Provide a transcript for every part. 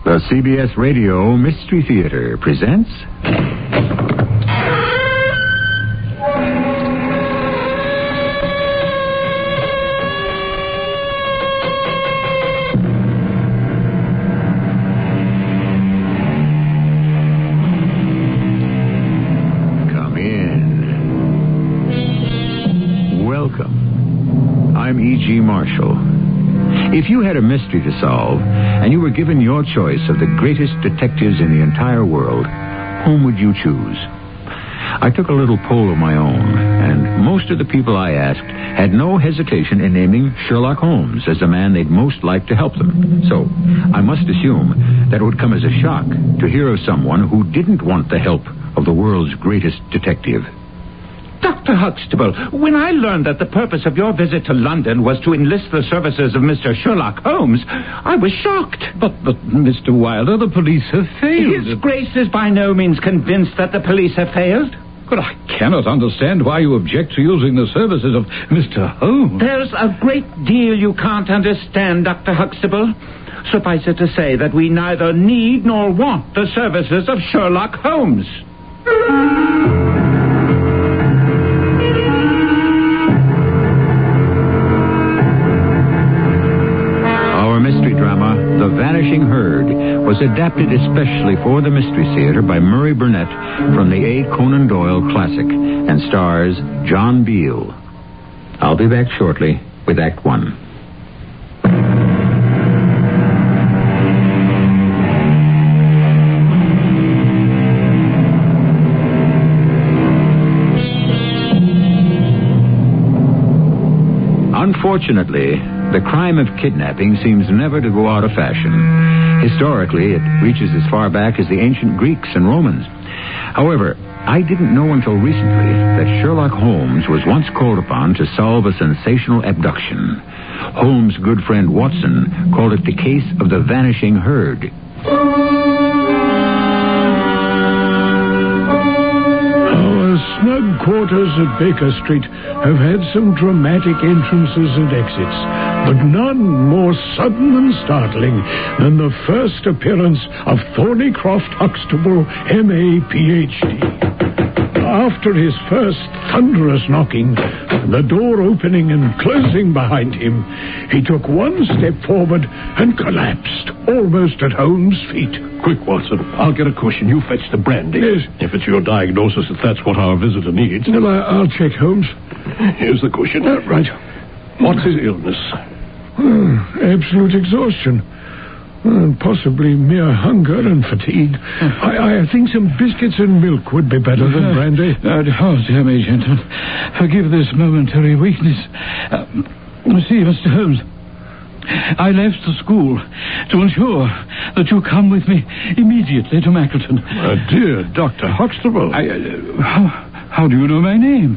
The CBS Radio Mystery Theater presents... Come in. Welcome. I'm E.G. Marshall. If you had a mystery to solve, and you were given your choice of the greatest detectives in the entire world, whom would you choose? I took a little poll of my own, and most of the people I asked had no hesitation in naming Sherlock Holmes as the man they'd most like to help them. So, I must assume that it would come as a shock to hear of someone who didn't want the help of the world's greatest detective. Dr. Huxtable, when I learned that the purpose of your visit to London was to enlist the services of Mr. Sherlock Holmes, I was shocked. But, Mr. Wilder, the police have failed. His Grace is by no means convinced that the police have failed. But I cannot understand why you object to using the services of Mr. Holmes. There's a great deal you can't understand, Dr. Huxtable. Suffice it to say that we neither need nor want the services of Sherlock Holmes. The Vanishing Herd was adapted especially for the Mystery Theater by Murray Burnett from the A. Conan Doyle classic and stars John Beale. I'll be back shortly with Act One. Unfortunately, the crime of kidnapping seems never to go out of fashion. Historically, it reaches as far back as the ancient Greeks and Romans. However, I didn't know until recently that Sherlock Holmes was once called upon to solve a sensational abduction. Holmes' good friend Watson called it the case of the Vanishing Herd. Snug quarters at Baker Street have had some dramatic entrances and exits, but none more sudden and startling than the first appearance of Thornycroft Huxtable, M.A., Ph.D. After his first thunderous knocking, the door opening and closing behind him, he took one step forward and collapsed, almost at Holmes' feet. Quick, Watson. I'll get a cushion. You fetch the brandy. Yes. If it's your diagnosis that that's what our visitor needs. Well, I'll check, Holmes. Here's the cushion. Right. What's his illness? Absolute exhaustion. Possibly mere hunger and fatigue. I think some biscuits and milk would be better than brandy. Dear me, gentlemen. Forgive this momentary weakness. See, Mr. Holmes, I left the school to ensure that you come with me immediately to Mackleton. Dear Dr. Huxtable. How do you know my name?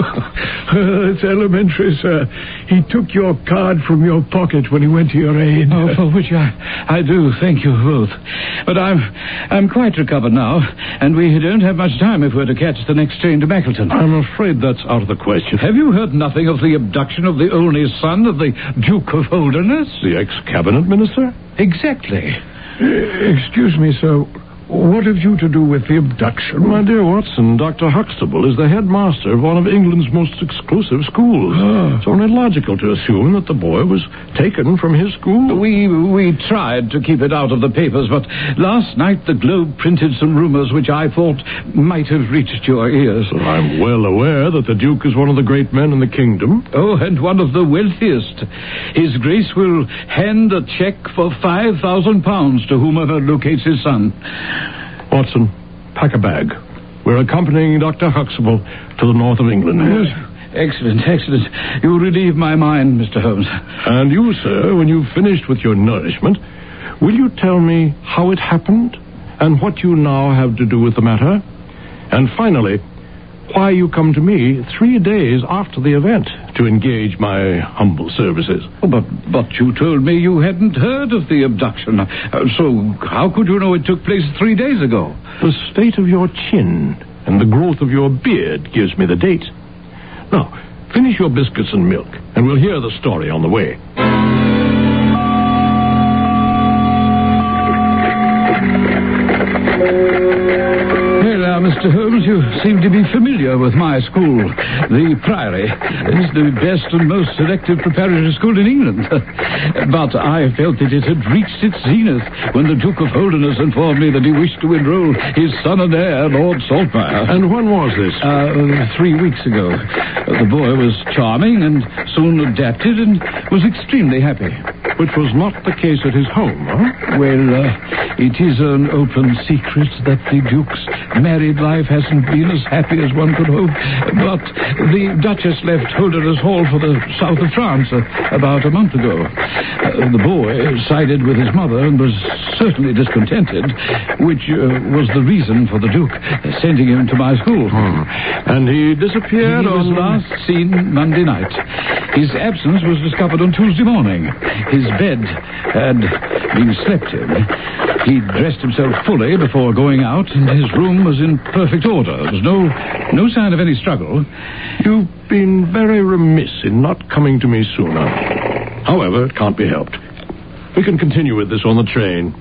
It's elementary, sir. He took your card from your pocket when he went to your aid. Oh, for which I do thank you both. But I'm quite recovered now, and we don't have much time if we're to catch the next train to Mackleton. I'm afraid that's out of the question. Have you heard nothing of the abduction of the only son of the Duke of Holderness? The ex-cabinet minister? Exactly. Excuse me, sir. What have you to do with the abduction? My dear Watson, Dr. Huxtable is the headmaster of one of England's most exclusive schools. It's only logical to assume that the boy was taken from his school. We tried to keep it out of the papers, but last night the Globe printed some rumors which I thought might have reached your ears. Well, I'm well aware that the Duke is one of the great men in the kingdom. Oh, and one of the wealthiest. His Grace will hand a check for £5,000 to whomever locates his son. Watson, pack a bag. We're accompanying Dr. Huxtable to the north of England. Yes. Excellent. You relieve my mind, Mr. Holmes. And you, sir, when you've finished with your nourishment, will you tell me how it happened and what you now have to do with the matter? And finally, why you come to me 3 days after the event to engage my humble services. Oh, but you told me you hadn't heard of the abduction. So how could you know it took place 3 days ago? The state of your chin and the growth of your beard gives me the date. Now, finish your biscuits and milk, and we'll hear the story on the way. Mr. Holmes, you seem to be familiar with my school. The Priory is the best and most selective preparatory school in England. But I felt that it had reached its zenith when the Duke of Holderness informed me that he wished to enroll his son and heir, Lord Saltmire. And when was this? 3 weeks ago. The boy was charming and soon adapted and was extremely happy. Which was not the case at his home, huh? Well, it is an open secret that the Duke's married life hasn't been as happy as one could hope. But the Duchess left Holderness Hall for the south of France about a month ago. The boy sided with his mother and was certainly discontented, which was the reason for the Duke sending him to my school. And he disappeared He was last seen Monday night. His absence was discovered on Tuesday morning. His bed had been slept in. He dressed himself fully before going out, and his room was in perfect order. There was no sign of any struggle. You've been very remiss in not coming to me sooner. However, it can't be helped. We can continue with this on the train.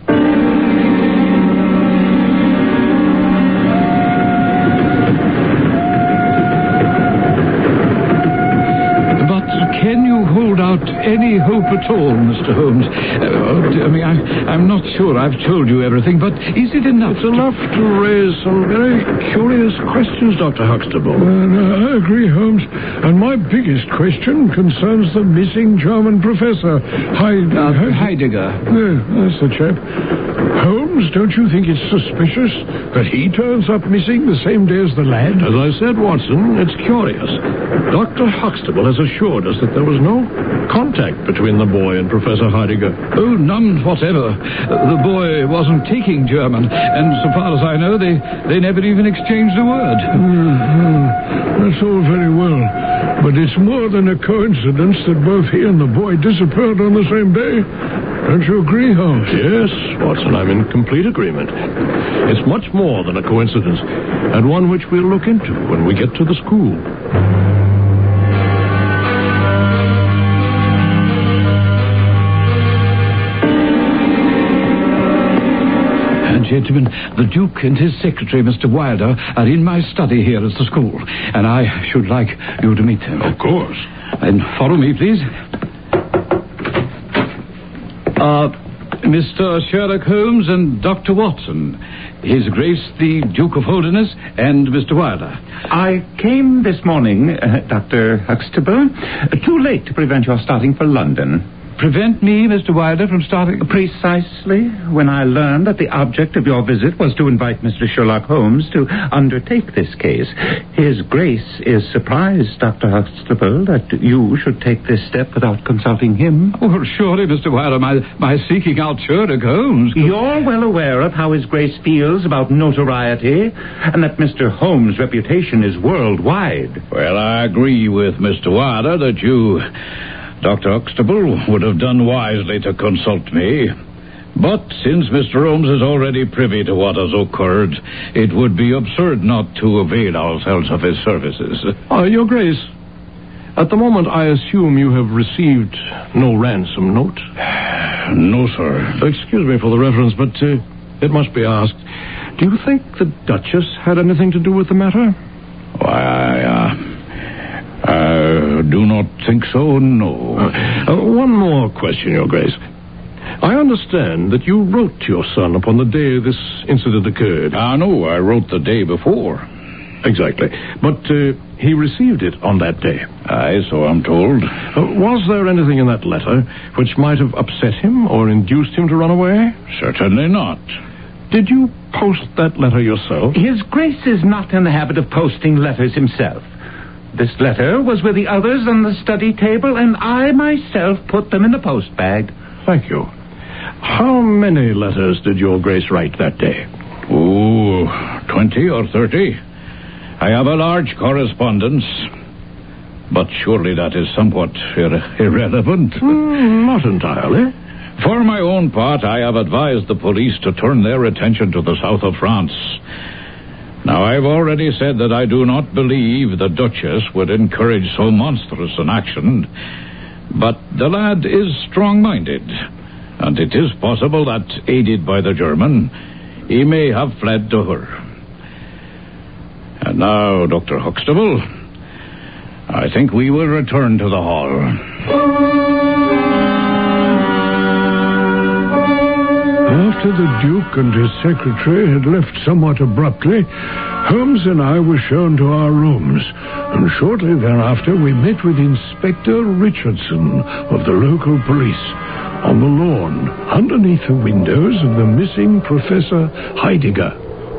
Any hope at all, Mr. Holmes? I'm not sure I've told you everything, but is it enough? It's enough to raise some very curious questions, Dr. Huxtable. I agree, Holmes. And my biggest question concerns the missing German professor, Heidegger. That's the chap. Holmes, don't you think it's suspicious that he turns up missing the same day as the lad? As I said, Watson, it's curious. Dr. Huxtable has assured us that there was no contact between the boy and Professor Heidegger. Oh, none whatever. The boy wasn't taking German, and so far as I know, they never even exchanged a word. That's all very well, but it's more than a coincidence that both he and the boy disappeared on the same day. Don't you agree, Holmes? Yes, Watson, I'm in complete agreement. It's much more than a coincidence, and one which we'll look into when we get to the school. Gentlemen, the Duke and his secretary, Mr. Wilder, are in my study here at the school, and I should like you to meet them. Of course. Then follow me, please. Mr. Sherlock Holmes and Dr. Watson. His Grace the Duke of Holderness and Mr. Wilder. I came this morning, Dr. Huxtable, too late to prevent your starting for London. Prevent me, Mr. Wilder, from starting? Precisely. When I learned that the object of your visit was to invite Mr. Sherlock Holmes to undertake this case. His Grace is surprised, Dr. Huxtable, that you should take this step without consulting him. Oh, surely, Mr. Wilder, my seeking out Sherlock Holmes... You're well aware of how His Grace feels about notoriety, and that Mr. Holmes' reputation is worldwide. Well, I agree with Mr. Wilder that you... Dr. Huxtable would have done wisely to consult me. But since Mr. Holmes is already privy to what has occurred, it would be absurd not to avail ourselves of his services. Your Grace, at the moment I assume you have received no ransom note? No, sir. Excuse me for the reference, but it must be asked. Do you think the Duchess had anything to do with the matter? Why, I do not think so, no. One more question, Your Grace. I understand that you wrote to your son upon the day this incident occurred. No, I wrote the day before. Exactly. But he received it on that day. Aye, so I'm told. Was there anything in that letter which might have upset him or induced him to run away? Certainly not. Did you post that letter yourself? His Grace is not in the habit of posting letters himself. This letter was with the others on the study table, and I myself put them in the post bag. Thank you. How many letters did your Grace write that day? 20 or 30. I have a large correspondence, but surely that is somewhat irrelevant. Not entirely. For my own part, I have advised the police to turn their attention to the south of France. Now, I've already said that I do not believe the Duchess would encourage so monstrous an action, but the lad is strong-minded, and it is possible that, aided by the German, he may have fled to her. And now, Dr. Huxtable, I think we will return to the hall. After the Duke and his secretary had left somewhat abruptly, Holmes and I were shown to our rooms, and shortly thereafter we met with Inspector Richardson of the local police on the lawn, underneath the windows of the missing Professor Heidegger.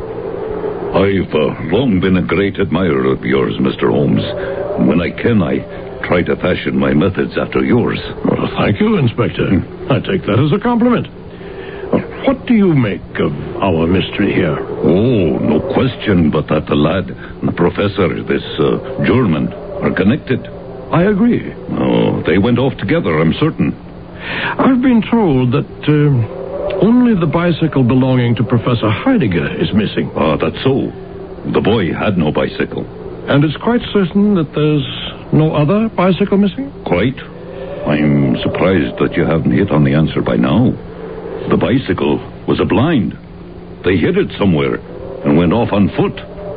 I've long been a great admirer of yours, Mr. Holmes. When I can, I try to fashion my methods after yours. Well, thank you, Inspector. I take that as a compliment. What do you make of our mystery here? Oh, no question but that the lad and the professor, this German, are connected. I agree. Oh, they went off together, I'm certain. I've been told that only the bicycle belonging to Professor Heidegger is missing. Ah, that's so. The boy had no bicycle. And it's quite certain that there's no other bicycle missing? Quite. I'm surprised that you haven't hit on the answer by now. The bicycle was a blind. They hid it somewhere and went off on foot.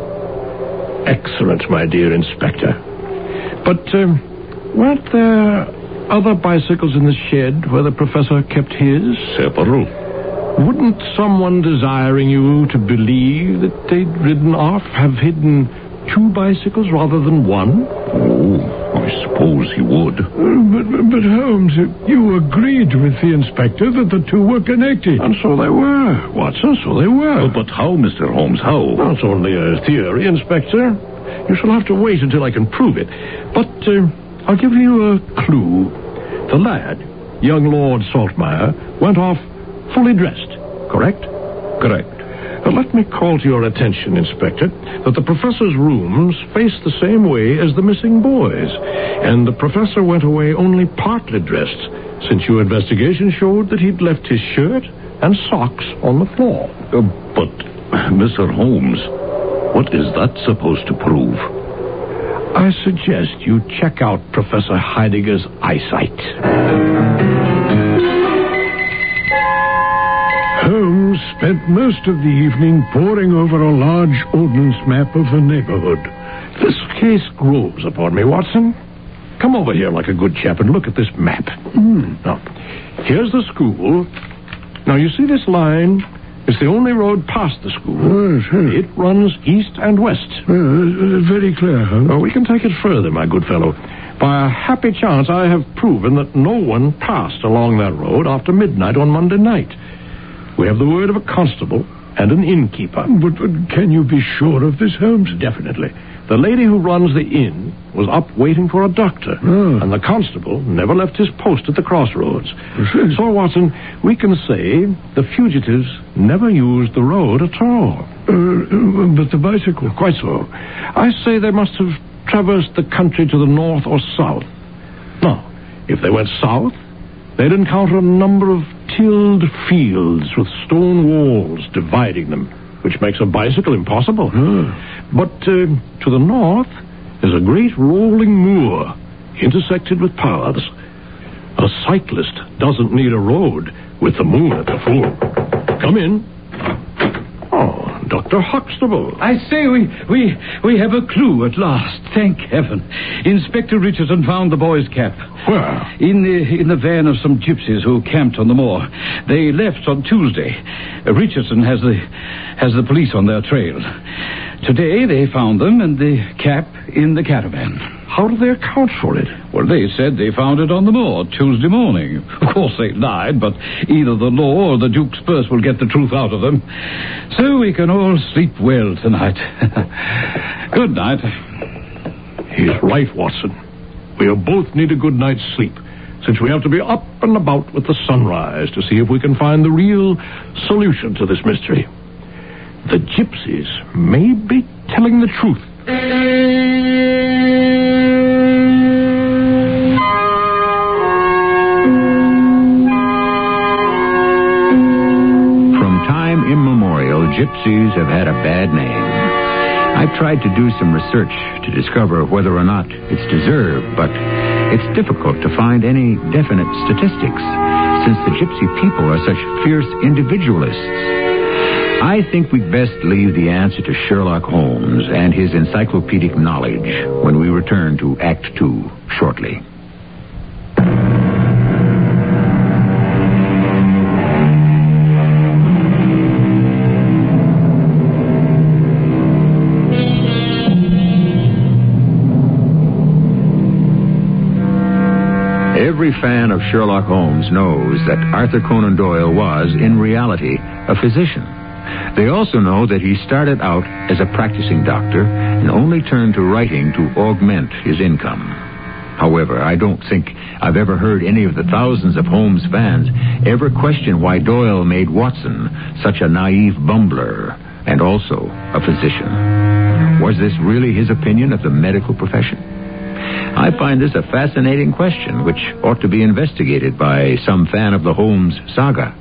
Excellent, my dear Inspector. But weren't there other bicycles in the shed where the professor kept his? Several. Wouldn't someone desiring you to believe that they'd ridden off have hidden two bicycles rather than one? Oh, I suppose he would. But Holmes, you agreed with the inspector that the two were connected. And so they were, Watson, so they were. But how, Mr. Holmes, how? That's only a theory, Inspector. You shall have to wait until I can prove it. But I'll give you a clue. The lad, young Lord Saltmeyer, went off fully dressed, correct? Correct. Let me call to your attention, Inspector, that the professor's rooms face the same way as the missing boys, and the professor went away only partly dressed, since your investigation showed that he'd left his shirt and socks on the floor. But, Mr. Holmes, what is that supposed to prove? I suggest you check out Professor Heidegger's eyesight. Holmes spent most of the evening poring over a large ordnance map of the neighborhood. This case grows upon me, Watson. Come over here like a good chap and look at this map. Now, here's the school. Now, you see this line? It's the only road past the school. Sure. It runs east and west. Very clear, Holmes. Oh, we can take it further, my good fellow. By a happy chance, I have proven that no one passed along that road after midnight on Monday night. We have the word of a constable and an innkeeper. But can you be sure of this, Holmes? Definitely. The lady who runs the inn was up waiting for a doctor, and the constable never left his post at the crossroads. So, Watson, we can say the fugitives never used the road at all. But the bicycle? Quite so. I say they must have traversed the country to the north or south. Now, if they went south, they'd encounter a number of tilled fields with stone walls dividing them, which makes a bicycle impossible. But to the north is a great rolling moor intersected with paths. A cyclist doesn't need a road with the moon at the full. Come in. Oh, Dr. Huxtable. I say we have a clue at last. Thank heaven. Inspector Richardson found the boy's cap. Where? In the van of some gypsies who camped on the moor. They left on Tuesday. Richardson has the police on their trail. Today they found them and the cap in the caravan. How do they account for it? Well, they said they found it on the moor Tuesday morning. Of course they lied, but either the law or the Duke's purse will get the truth out of them. So we can all sleep well tonight. Good night. He's right, Watson. We'll both need a good night's sleep, since we have to be up and about with the sunrise to see if we can find the real solution to this mystery. The gypsies may be telling the truth. From time immemorial, gypsies have had a bad name. I've tried to do some research to discover whether or not it's deserved, but it's difficult to find any definite statistics, since the gypsy people are such fierce individualists. I think we'd best leave the answer to Sherlock Holmes and his encyclopedic knowledge when we return to Act 2 shortly. Every fan of Sherlock Holmes knows that Arthur Conan Doyle was, in reality, a physician. They also know that he started out as a practicing doctor and only turned to writing to augment his income. However, I don't think I've ever heard any of the thousands of Holmes fans ever question why Doyle made Watson such a naive bumbler and also a physician. Was this really his opinion of the medical profession? I find this a fascinating question which ought to be investigated by some fan of the Holmes saga.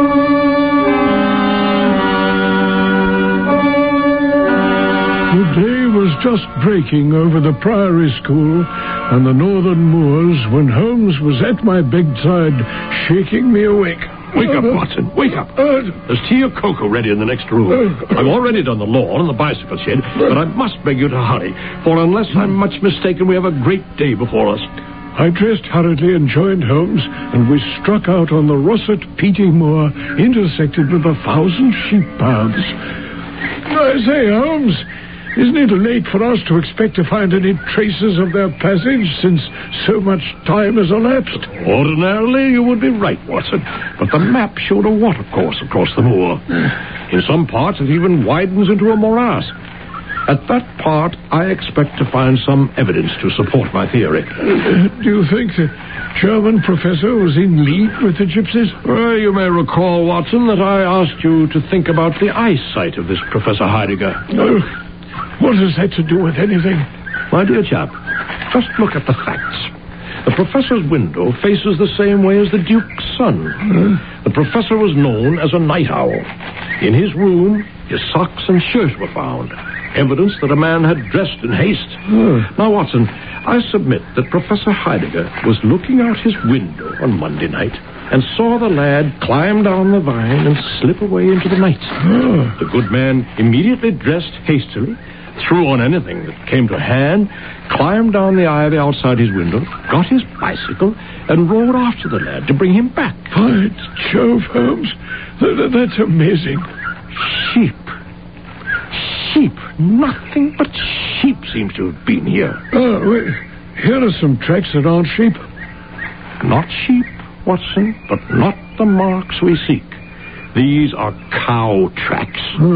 The day was just breaking over the Priory School and the northern moors when Holmes was at my bedside, shaking me awake. Wake up, Watson. Wake up. There's tea or cocoa ready in the next room. I've already done the lawn and the bicycle shed, but I must beg you to hurry, for unless I'm much mistaken, we have a great day before us. I dressed hurriedly and joined Holmes, and we struck out on the Russet-Peaty Moor, intersected with 1,000 sheep paths. I say, Holmes, isn't it late for us to expect to find any traces of their passage since so much time has elapsed? Ordinarily, you would be right, Watson. But the map showed a watercourse across the moor. In some parts, it even widens into a morass. At that part, I expect to find some evidence to support my theory. Do you think the German professor was in league with the gypsies? Well, you may recall, Watson, that I asked you to think about the eyesight of this Professor Heidegger. What has that to do with anything? My dear chap, just look at the facts. The professor's window faces the same way as the Duke's son. The professor was known as a night owl. In his room, his socks and shirt were found. Evidence that a man had dressed in haste. Now, Watson, I submit that Professor Heidegger was looking out his window on Monday night and saw the lad climb down the vine and slip away into the night. The good man immediately dressed hastily, threw on anything that came to hand, climbed down the ivy outside his window, got his bicycle, and rode after the lad to bring him back. By Jove, Holmes, that's amazing. Sheep. Nothing but sheep seems to have been here. Here are some tracks that aren't sheep. Not sheep, Watson, but not the marks we seek. These are cow tracks.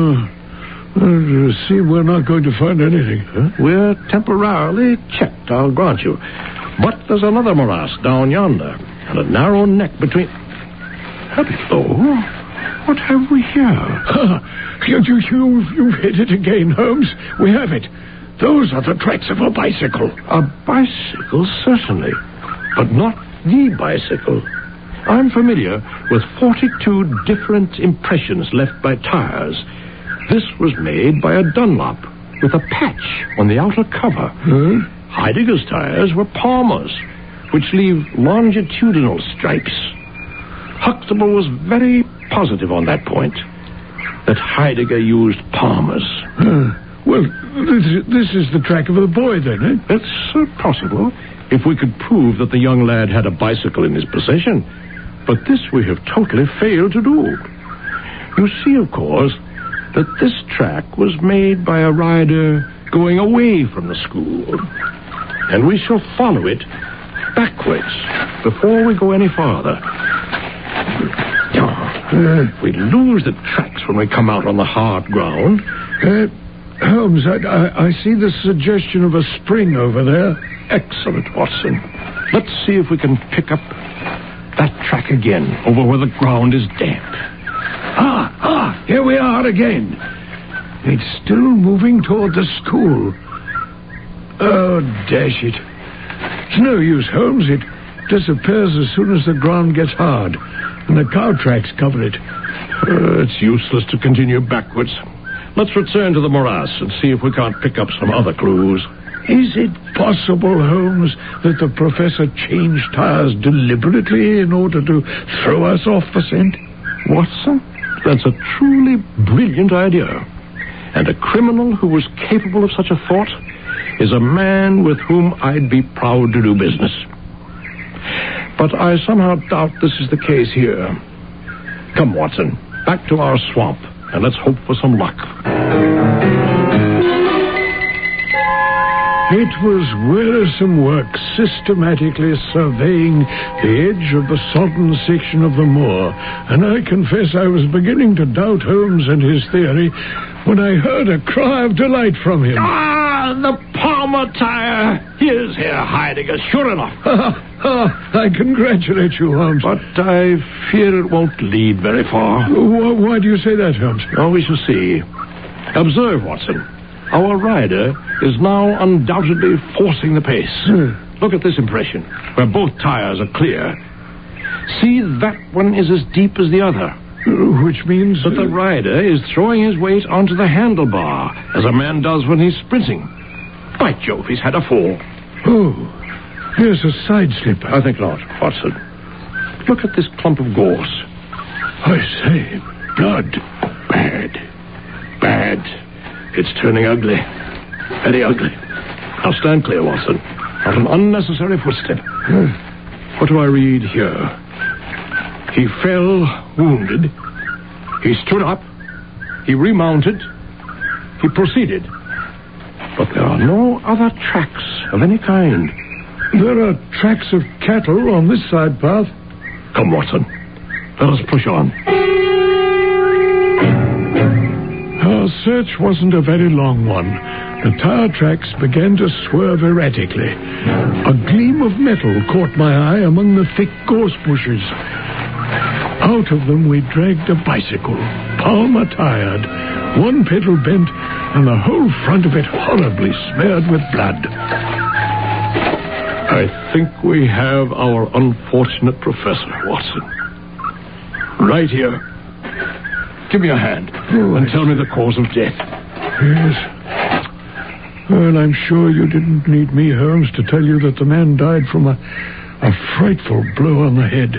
See, we're not going to find anything. We're temporarily checked, I'll grant you. But there's another morass down yonder, and a narrow neck between... Hello? What have we here? You've hit it again, Holmes. We have it. Those are the tracks of a bicycle. A bicycle, certainly. But not the bicycle. I'm familiar with 42 different impressions left by tires. This was made by a Dunlop with a patch on the outer cover. Heidegger's tires were Palmer's, which leave longitudinal stripes. Huxtable was very positive on that point, that Heidegger used Palmer's. Well, this is the track of the boy, then, eh? It's possible, if we could prove that the young lad had a bicycle in his possession. But this we have totally failed to do. You see, of course, that this track was made by a rider going away from the school. And we shall follow it backwards before we go any farther. We lose the tracks when we come out on the hard ground. Holmes, I see the suggestion of a spring over there. Excellent, Watson. Let's see if we can pick up that track again over where the ground is damp. Here we are again. It's still moving toward the school. Oh, dash it. It's no use, Holmes. It disappears as soon as the ground gets hard, and the cow tracks cover it. It's useless to continue backwards. Let's return to the morass and see if we can't pick up some other clues. Is it possible, Holmes, that the professor changed tires deliberately in order to throw us off the scent? Watson, That's a truly brilliant idea. And a criminal who was capable of such a thought is a man with whom I'd be proud to do business. But I somehow doubt this is the case here. Come, Watson, back to our swamp, and let's hope for some luck. It was wearisome work systematically surveying the edge of the sodden section of the moor, and I confess I was beginning to doubt Holmes and his theory when I heard a cry of delight from him. Ah, the Palmer tire! He is here hiding us, sure enough. I congratulate you, Holmes. But I fear it won't lead very far. Why do you say that, Holmes? Oh, we shall see. Observe, Watson. Our rider is now undoubtedly forcing the pace. Look at this impression, where both tires are clear. See, that one is as deep as the other. Which means that the rider is throwing his weight onto the handlebar, as a man does when he's sprinting. By Jove, he's had a fall. Oh, here's a side slipper. I think not, Watson. Look at this clump of gorse. I say, blood. Bad. It's turning ugly. Very ugly. Now stand clear, Watson. Not an unnecessary footstep. What do I read here? He fell wounded. He stood up. He remounted. He proceeded. But there are no other tracks of any kind. There are tracks of cattle on this side path. Come, Watson. Let us push on. Our search wasn't a very long one. The tire tracks began to swerve erratically. A gleam of metal caught my eye among the thick gorse bushes. Out of them we dragged a bicycle, Palmer-tired, one pedal bent, and the whole front of it horribly smeared with blood. I think we have our unfortunate professor, Watson. Right here. Give me a hand and tell me the cause of death. Yes. Well, I'm sure you didn't need me, Holmes, to tell you that the man died from a frightful blow on the head.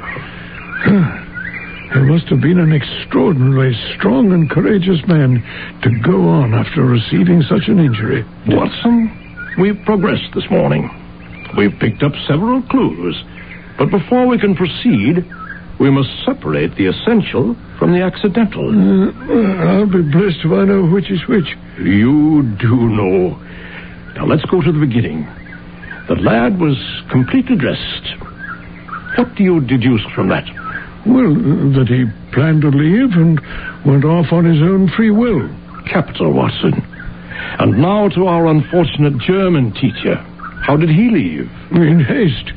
He must have been an extraordinarily strong and courageous man to go on after receiving such an injury. Watson, we've progressed this morning. We've picked up several clues. But before we can proceed, we must separate the essential from the accidental. I'll be blessed if I know which is which. You do know. Now, let's go to the beginning. The lad was completely dressed. What do you deduce from that? Well, that he planned to leave and went off on his own free will. Capital, Watson. And now to our unfortunate German teacher. How did he leave? In haste.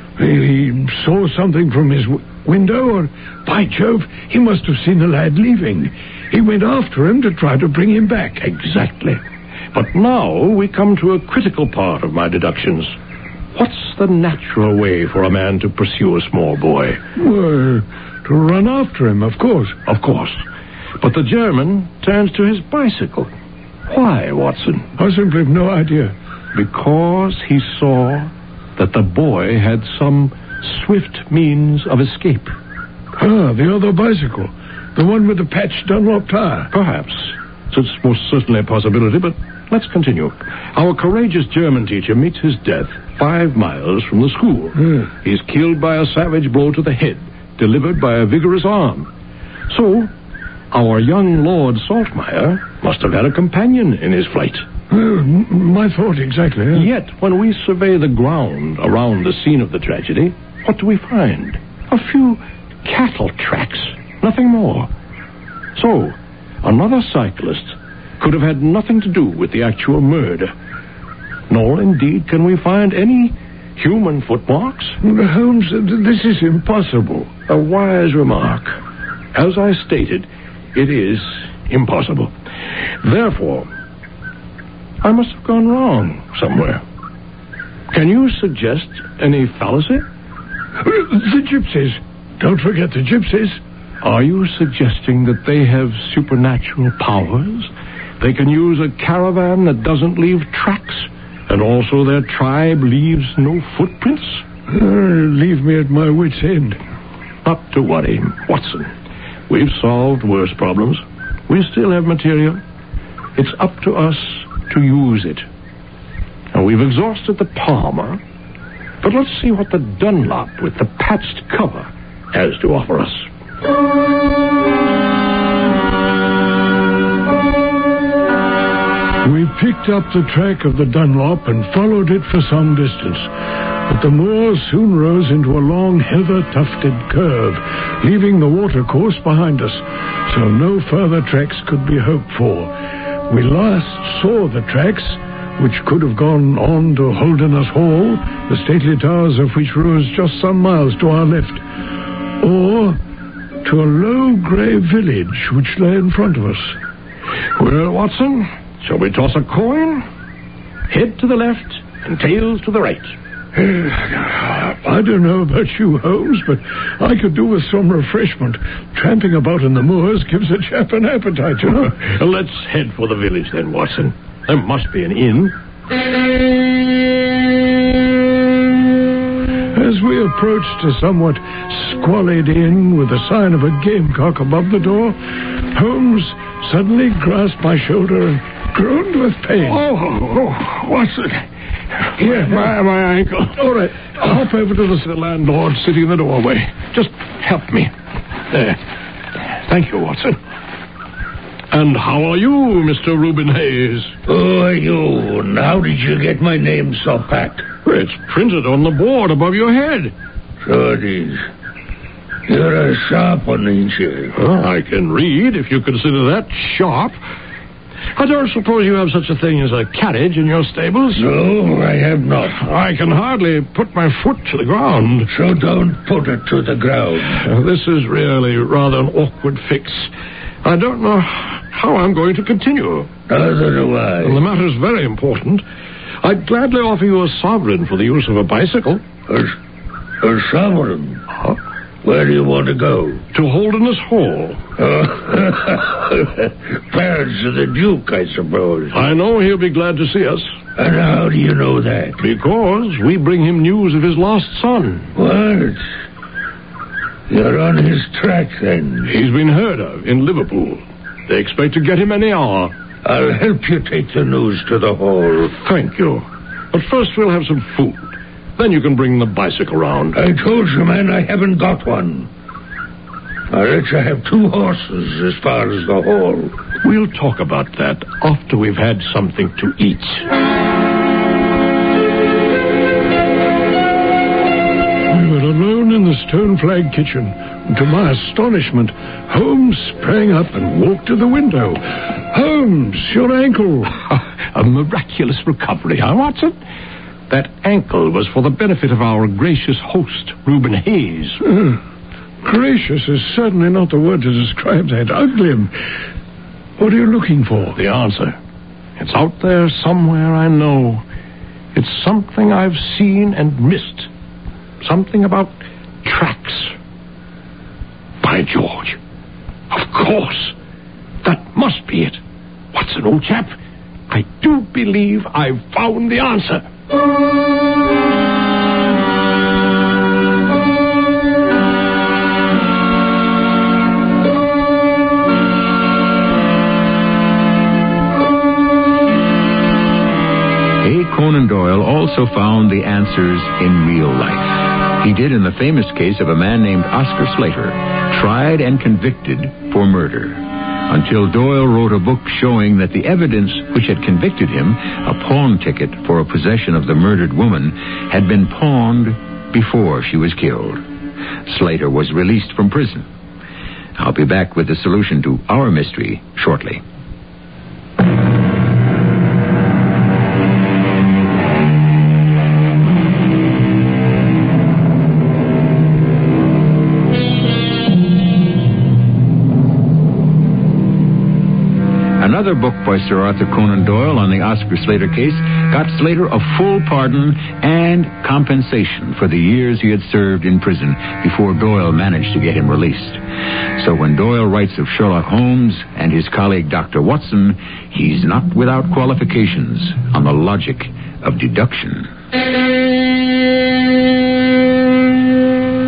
He saw something from his window, or, by Jove, he must have seen the lad leaving. He went after him to try to bring him back. Exactly. But now we come to a critical part of my deductions. What's the natural way for a man to pursue a small boy? Well, to run after him, of course. Of course. But the German turns to his bicycle. Why, Watson? I simply have no idea. Because he saw that the boy had some swift means of escape. The other bicycle. The one with the patched Dunlop tire. Perhaps. It's most certainly a possibility, but let's continue. Our courageous German teacher meets his death 5 miles from the school. He's killed by a savage blow to the head, delivered by a vigorous arm. So, our young Lord Saltmeyer must have had a companion in his flight. My thought exactly. Yet, when we survey the ground around the scene of the tragedy, what do we find? A few cattle tracks, nothing more. So, another cyclist could have had nothing to do with the actual murder. Nor, indeed, can we find any human footmarks. Holmes, this is impossible. A wise remark. As I stated, it is impossible. Therefore, I must have gone wrong somewhere. Can you suggest any fallacy? The gypsies. Don't forget the gypsies. Are you suggesting that they have supernatural powers? They can use a caravan that doesn't leave tracks, and also their tribe leaves no footprints? Leave me at my wit's end. Not to worry, Watson. We've solved worse problems. We still have material. It's up to us to use it. Now, we've exhausted the Palmer, but let's see what the Dunlop with the patched cover has to offer us. We picked up the track of the Dunlop and followed it for some distance. But the moor soon rose into a long, heather-tufted curve, leaving the watercourse behind us, so no further tracks could be hoped for. We last saw the tracks, which could have gone on to Holderness Hall, the stately towers of which rose just some miles to our left, or to a low grey village which lay in front of us. Well, Watson, shall we toss a coin? Head to the left and tails to the right. I don't know about you, Holmes, but I could do with some refreshment. Tramping about in the moors gives a chap an appetite, you know. Let's head for the village then, Watson. There must be an inn. As we approached a somewhat squalid inn with the sign of a gamecock above the door, Holmes suddenly grasped my shoulder and groaned with pain. Oh, Watson. Here, my ankle. All right, hop over to the landlord sitting in the doorway. Just help me. There. Thank you, Watson. And how are you, Mr. Reuben Hayes? Who are you, and how did you get my name so pat? It's printed on the board above your head. So it is. You're a sharp one, ain't you? I can read, if you consider that sharp. I don't suppose you have such a thing as a carriage in your stables? No, I have not. I can hardly put my foot to the ground. So don't put it to the ground. This is really rather an awkward fix. I don't know how I'm going to continue. Neither do I. Well, the matter's very important. I'd gladly offer you a sovereign for the use of a bicycle. A sovereign? Huh? Where do you want to go? To Holderness Hall. Parents of the Duke, I suppose. I know he'll be glad to see us. And how do you know that? Because we bring him news of his lost son. What? You're on his track, then? He's been heard of in Liverpool. They expect to get him any hour. I'll help you take the news to the Hall. Thank you. But first we'll have some food. Then you can bring the bicycle round. I told you, man, I haven't got one. I'll let you have 2 horses as far as the Hall. We'll talk about that after we've had something to eat. We were alone in the stone-flagged kitchen. To my astonishment, Holmes sprang up and walked to the window. Holmes, your ankle. A miraculous recovery, huh, Watson? That ankle was for the benefit of our gracious host, Reuben Hayes. Gracious is certainly not the word to describe that. Ugly. What are you looking for? The answer. It's out there somewhere, I know. It's something I've seen and missed. Something about tracks. By George. Of course. That must be it. Watson, old chap, I do believe I've found the answer. Conan Doyle also found the answers in real life. He did in the famous case of a man named Oscar Slater, tried and convicted for murder, until Doyle wrote a book showing that the evidence which had convicted him, a pawn ticket for a possession of the murdered woman, had been pawned before she was killed. Slater was released from prison. I'll be back with the solution to our mystery shortly. Another book by Sir Arthur Conan Doyle on the Oscar Slater case got Slater a full pardon and compensation for the years he had served in prison before Doyle managed to get him released. So when Doyle writes of Sherlock Holmes and his colleague Dr. Watson, he's not without qualifications on the logic of deduction.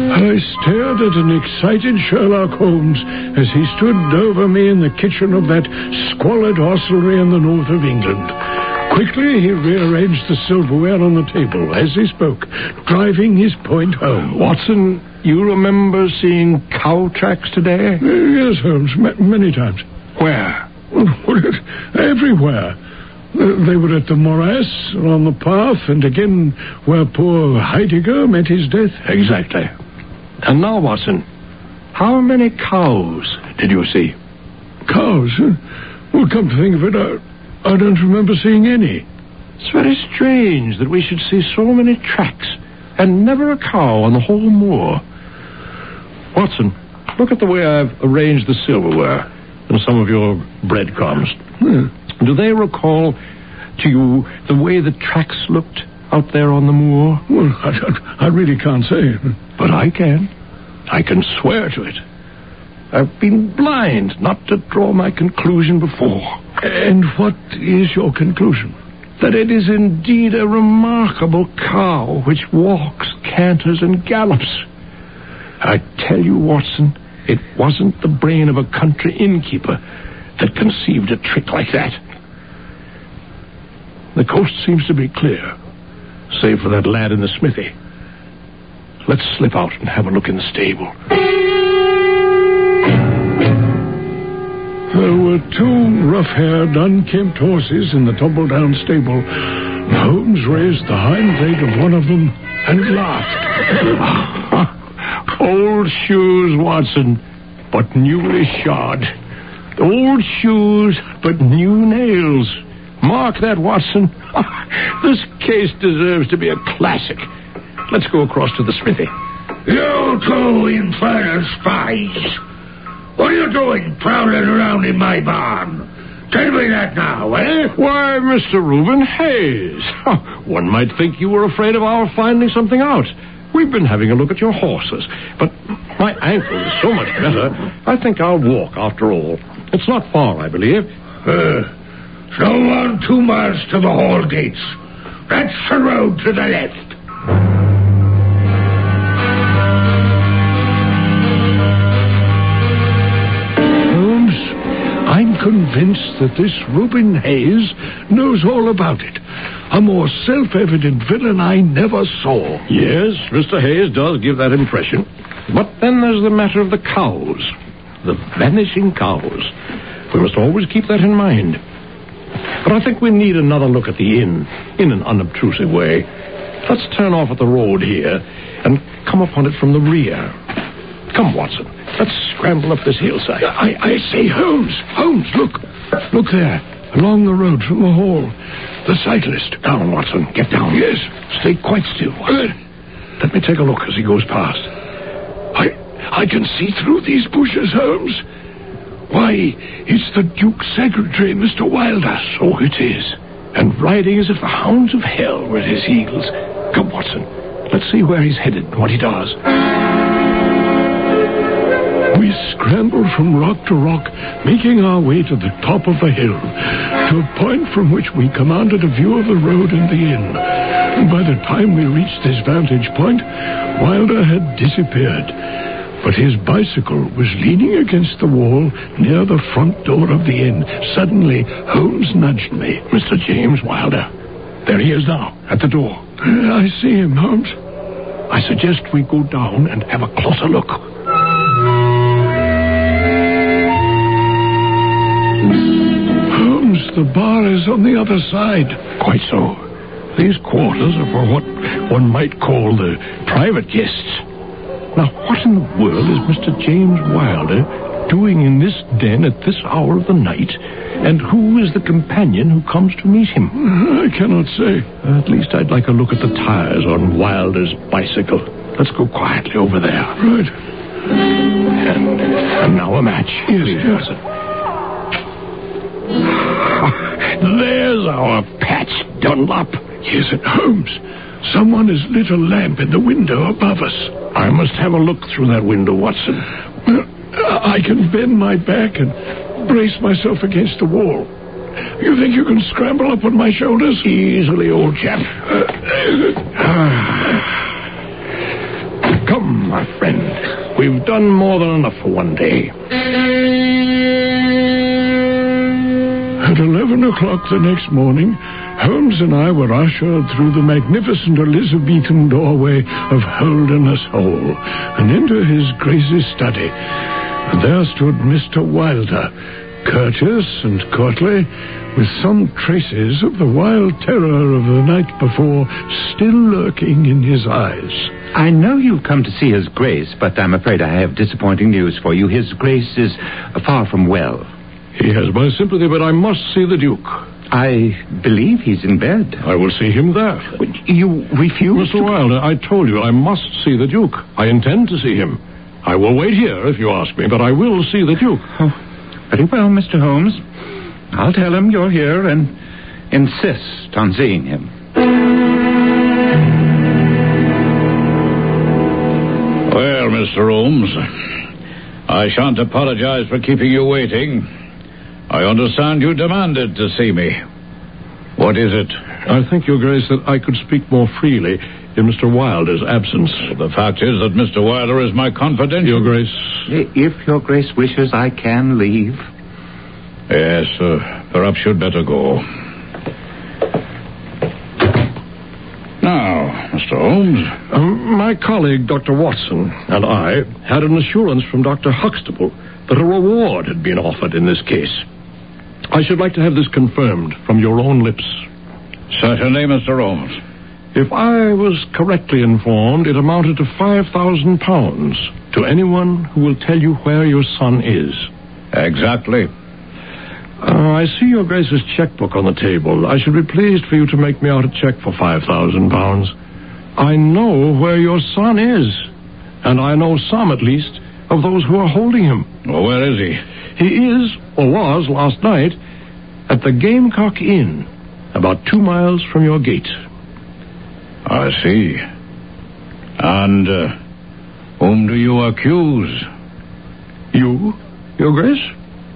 I stared at an excited Sherlock Holmes as he stood over me in the kitchen of that squalid hostelry in the north of England. Quickly, he rearranged the silverware on the table as he spoke, driving his point home. Watson, you remember seeing cow tracks today? Yes, Holmes, many times. Where? Everywhere. They were at the morass, on the path, and again where poor Heidegger met his death. Exactly. And now, Watson, how many cows did you see? Cows? Well, come to think of it, I don't remember seeing any. It's very strange that we should see so many tracks and never a cow on the whole moor. Watson, look at the way I've arranged the silverware and some of your breadcrumbs. Do they recall to you the way the tracks looked out there on the moor? Well, I really can't say. But I can. I can swear to it. I've been blind not to draw my conclusion before. And what is your conclusion? That it is indeed a remarkable cow which walks, canters, and gallops. I tell you, Watson, it wasn't the brain of a country innkeeper that conceived a trick like that. The coast seems to be clear, save for that lad in the smithy. Let's slip out and have a look in the stable. There were two rough-haired, unkempt horses in the tumble-down stable. Holmes raised the hind leg of one of them and laughed. Old shoes, Watson, but newly shod. Old shoes, but new nails. Mark that, Watson. This case deserves to be a classic. Let's go across to the smithy. You two infernal spies! What are you doing prowling around in my barn? Tell me that now, eh? Why, Mr. Reuben Hayes. One might think you were afraid of our finding something out. We've been having a look at your horses, but my ankle is so much better, I think I'll walk after all. It's not far, I believe. It's no more than 2 miles to the Hall gates. That's the road to the left. I'm convinced that this Reuben Hayes knows all about it. A more self-evident villain I never saw. Yes, Mr. Hayes does give that impression. But then there's the matter of the cows. The vanishing cows. We must always keep that in mind. But I think we need another look at the inn in an unobtrusive way. Let's turn off at the road here and come upon it from the rear. Come, Watson. Let's scramble up this hillside. I say, Holmes, look. Look there, along the road from the hall. The cyclist. Down, Watson. Get down. Yes. Stay quite still, Watson. Let me take a look as he goes past. I can see through these bushes, Holmes. Why, it's the Duke's secretary, Mr. Wilder. So it is. And riding as if the hounds of hell were at his heels. Come, Watson. Let's see where he's headed and what he does. We scrambled from rock to rock, making our way to the top of the hill, to a point from which we commanded a view of the road and the inn. And by the time we reached this vantage point, Wilder had disappeared. But his bicycle was leaning against the wall near the front door of the inn. Suddenly, Holmes nudged me. Mr. James Wilder. There he is now, at the door. I see him, Holmes. I suggest we go down and have a closer look. Holmes, the bar is on the other side. Quite so. These quarters are for what one might call the private guests. Now, what in the world is Mr. James Wilder doing in this den at this hour of the night? And who is the companion who comes to meet him? I cannot say. At least I'd like a look at the tires on Wilder's bicycle. Let's go quietly over there. Right. And now a match. Yes. There's our Patch Dunlop. Yes, and Holmes, someone has lit a lamp in the window above us. I must have a look through that window, Watson. I can bend my back and brace myself against the wall. You think you can scramble up on my shoulders? Easily, old chap. Come. my friend. We've done more than enough for one day. At 11 o'clock the next morning, Holmes and I were ushered through the magnificent Elizabethan doorway of Holderness Hall and into His Grace's study. And there stood Mr. Wilder, courteous and courtly, with some traces of the wild terror of the night before still lurking in his eyes. I know you've come to see His Grace, but I'm afraid I have disappointing news for you. His Grace is far from well. He has my sympathy, but I must see the Duke. I believe he's in bed. I will see him there. You refuse? Mr. Wilder, I told you I must see the Duke. I intend to see him. I will wait here if you ask me, but I will see the Duke. Oh, very well, Mr. Holmes. I'll tell him you're here and insist on seeing him. Well, Mr. Holmes, I shan't apologize for keeping you waiting. I understand you demanded to see me. What is it? I think, Your Grace, that I could speak more freely in Mr. Wilder's absence. The fact is that Mr. Wilder is my confidential... Your Grace... If Your Grace wishes, I can leave. Yes, perhaps you'd better go. Now, Mr. Holmes... my colleague, Dr. Watson, and I had an assurance from Dr. Huxtable that a reward had been offered in this case. I should like to have this confirmed from your own lips. Certainly, Mr. Holmes. If I was correctly informed, it amounted to £5,000 to anyone who will tell you where your son is. Exactly. I see Your Grace's checkbook on the table. I should be pleased for you to make me out a check for £5,000. I know where your son is, and I know some, at least, of those who are holding him. Well, where is he? He is, or was last night, at the Gamecock Inn, about 2 miles from your gate. I see. And whom do you accuse? You, Your Grace?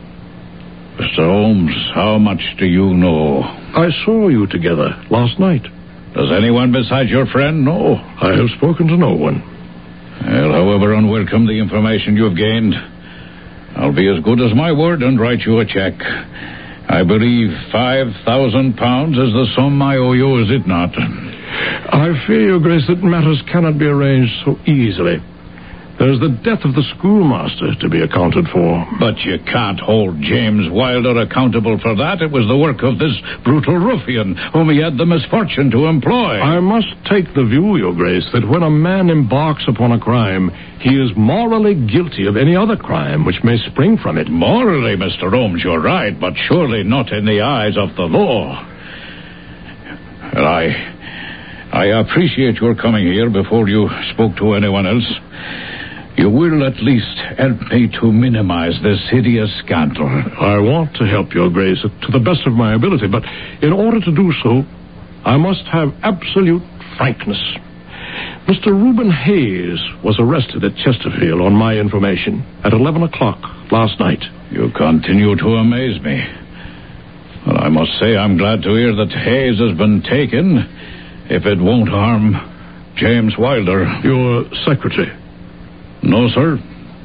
Mr. Holmes, how much do you know? I saw you together last night. Does anyone besides your friend know? I have spoken to no one. Well, however unwelcome the information you've gained, I'll be as good as my word and write you a check. I believe £5,000 is the sum I owe you, is it not? I fear, Your Grace, that matters cannot be arranged so easily. There's the death of the schoolmaster to be accounted for. But you can't hold James Wilder accountable for that. It was the work of this brutal ruffian whom he had the misfortune to employ. I must take the view, Your Grace, that when a man embarks upon a crime, he is morally guilty of any other crime which may spring from it. Morally, Mr. Holmes, you're right, but surely not in the eyes of the law. Well, I appreciate your coming here before you spoke to anyone else. You will at least help me to minimize this hideous scandal. I want to help, Your Grace, to the best of my ability, but in order to do so, I must have absolute frankness. Mr. Reuben Hayes was arrested at Chesterfield on my information at 11 o'clock last night. You continue to amaze me. Well, I must say I'm glad to hear that Hayes has been taken, if it won't harm James Wilder. Your secretary? No, sir.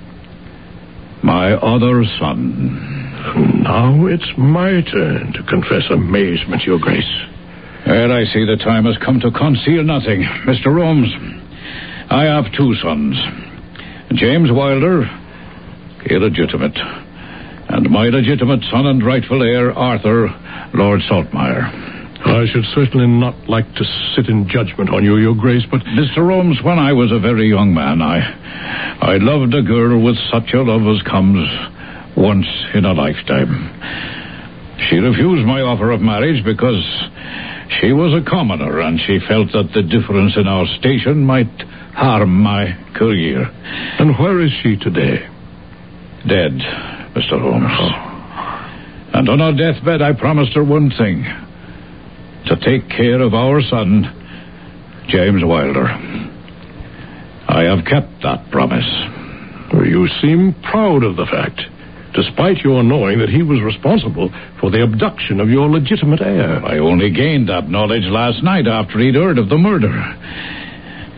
My other son. Now it's my turn to confess amazement, Your Grace. Well, I see the time has come to conceal nothing. Mr. Holmes, I have 2 sons. James Wilder, illegitimate, and my legitimate son and rightful heir, Arthur, Lord Saltmire. I should certainly not like to sit in judgment on you, Your Grace, but... Mr. Holmes, when I was a very young man, I loved a girl with such a love as comes once in a lifetime. She refused my offer of marriage because she was a commoner, and she felt that the difference in our station might harm my career. And where is she today? Dead, Mr. Holmes. And on her deathbed, I promised her one thing: to take care of our son, James Wilder. I have kept that promise. You seem proud of the fact, despite your knowing that he was responsible for the abduction of your legitimate heir. I only gained that knowledge last night after he'd heard of the murder.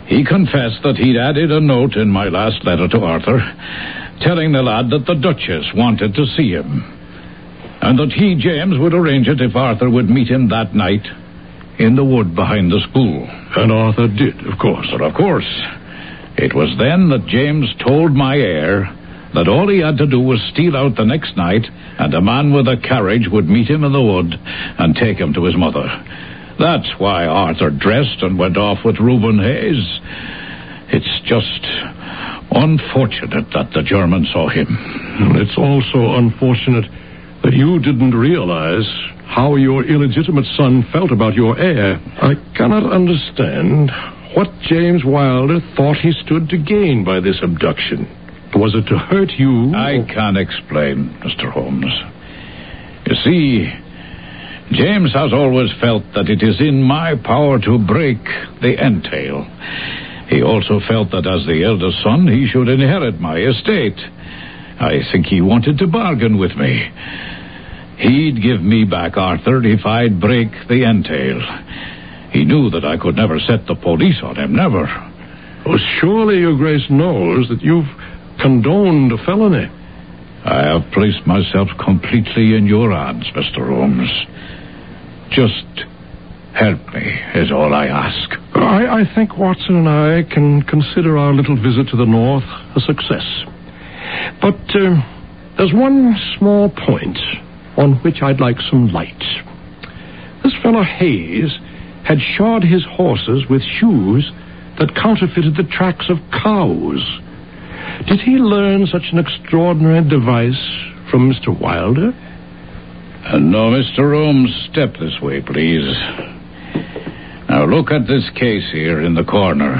He confessed that he'd added a note in my last letter to Arthur, telling the lad that the Duchess wanted to see him, and that he, James, would arrange it if Arthur would meet him that night in the wood behind the school. And Arthur did, of course. But of course, it was then that James told my heir that all he had to do was steal out the next night, and a man with a carriage would meet him in the wood and take him to his mother. That's why Arthur dressed and went off with Reuben Hayes. It's just unfortunate that the German saw him. It's also unfortunate that you didn't realize how your illegitimate son felt about your heir. I cannot understand what James Wilder thought he stood to gain by this abduction. Was it to hurt you? I can't explain, Mr. Holmes. You see, James has always felt that it is in my power to break the entail. He also felt that as the eldest son, he should inherit my estate. I think he wanted to bargain with me. He'd give me back Arthur if I'd break the entail. He knew that I could never set the police on him, never. Oh, surely your Grace knows that you've condoned a felony. I have placed myself completely in your hands, Mr. Holmes. Just help me, is all I ask. I think Watson and I can consider our little visit to the north a success. But there's one small point on which I'd like some light. This fellow Hayes had shod his horses with shoes that counterfeited the tracks of cows. Did he learn such an extraordinary device from Mr. Wilder? No, Mr. Holmes, step this way, please. Now, look at this case here in the corner.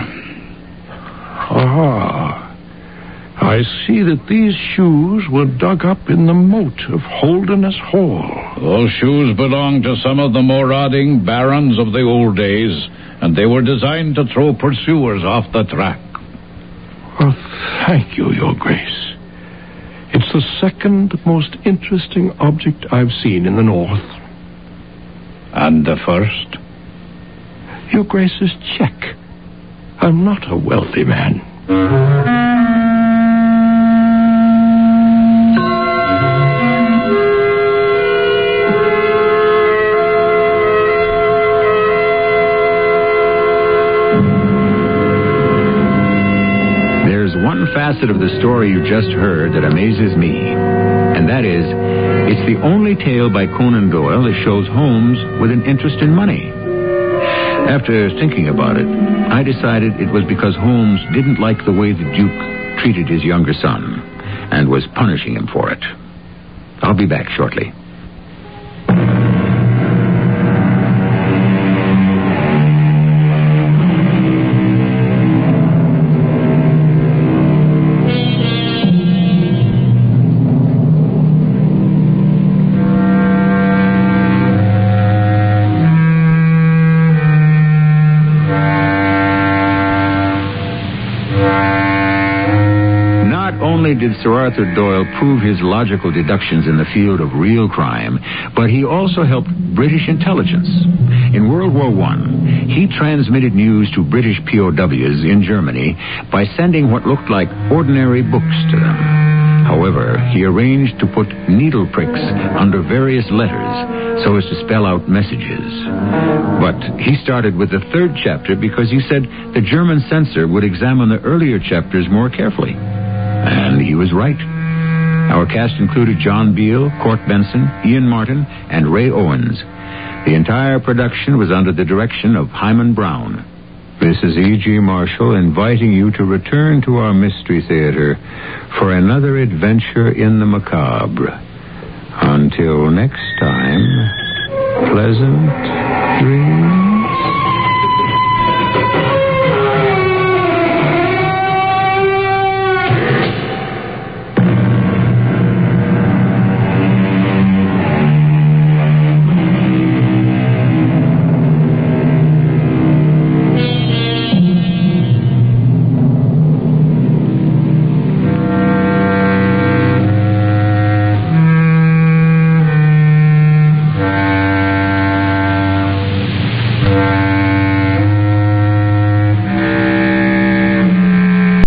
Ah, I see that these shoes were dug up in the moat of Holderness Hall. Those shoes belonged to some of the marauding barons of the old days, and they were designed to throw pursuers off the track. Oh, thank you, Your Grace. It's the second most interesting object I've seen in the north. And the first? Your Grace's check. I'm not a wealthy man. One facet of the story you just heard that amazes me, and that is, it's the only tale by Conan Doyle that shows Holmes with an interest in money. After thinking about it, I decided it was because Holmes didn't like the way the Duke treated his younger son and was punishing him for it. I'll be back shortly. Did Sir Arthur Doyle prove his logical deductions in the field of real crime, but he also helped British intelligence. In World War I, he transmitted news to British POWs in Germany by sending what looked like ordinary books to them. However, he arranged to put needle pricks under various letters so as to spell out messages. But he started with the third chapter because he said the German censor would examine the earlier chapters more carefully. And he was right. Our cast included John Beale, Court Benson, Ian Martin, and Ray Owens. The entire production was under the direction of Hyman Brown. This is E.G. Marshall inviting you to return to our Mystery Theater for another adventure in the macabre. Until next time, pleasant dreams.